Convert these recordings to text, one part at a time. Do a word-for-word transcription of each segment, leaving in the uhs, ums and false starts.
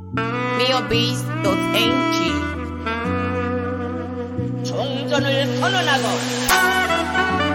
미어비스 닷 엔지 종전을 선언하고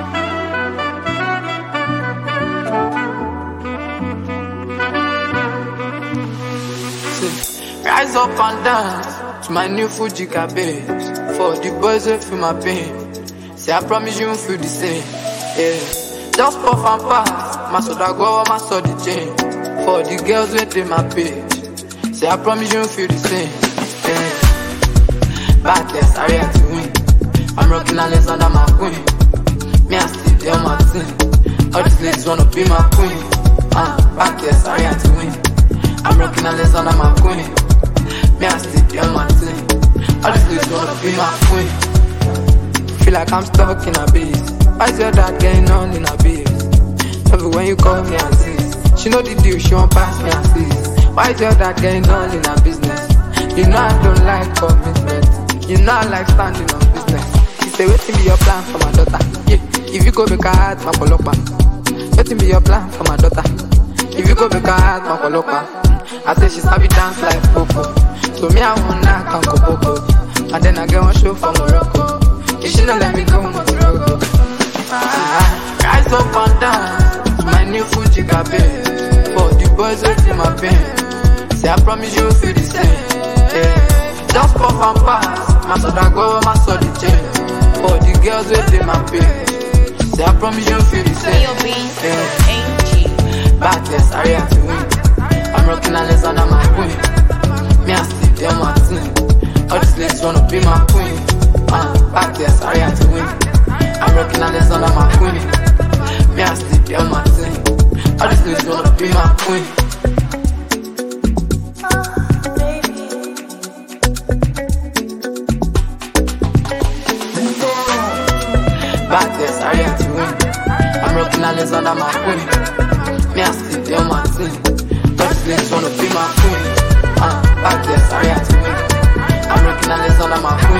Rise up and dance to my new Fuji cabbage. For the boys who feel my pain, say I promise you won't feel the same. Yeah, just puff and pass, my soda go, my soda chain. For the girls who take my page, say I promise you won't feel the same. Yeah, backless, I react to win. I'm rocking Alexander my queen. Me I still tell my team, all these ladies wanna be my queen. Uh, backless, I react to win. I'm rocking Alexander my queen. Me I still tell my team, all these ladies wanna be my queen. Feel like I'm stuck in a base. Why is your dad getting on in a base? Everywhere you call me assist. She know the deal, she won't pass me assist. Why is your dad getting on in a business? You know I don't like commitment. You know I like standing on business. She say, waiting be your plan for my daughter. Yeah, if you go make her heart, my polopa. Waiting be your plan for my daughter. If you go make her heart, my polopa. I say she sabi dance like Popo. So me I want knock and go Popo. And then I get one show for Morocco. You shouldn't let me go Morocco. Ah, rise up and dance to my new Fuji cabbage. For the boys who feel my pain, say I promise you feel the same. Yeah, just puff and pass, my soda go, my soda chain. For the girls who take my pain, say I promise you feel the same. 미어비스 닷 엔지 Backless, I react to win. I'm rocking Alexander my queen. Me I still tell my team, all these ladies wanna be my queen. Uh, backless, I react to win. I'm rocking Alexander my queen. Me I still tell my team, all these ladies wanna be my queen. Backless, I react to win. I'm rocking Alexander my queen. Me I still tell my team, all these ladies wanna be my queen. Uh, backless, I react to win. I'm rocking Alexander my queen.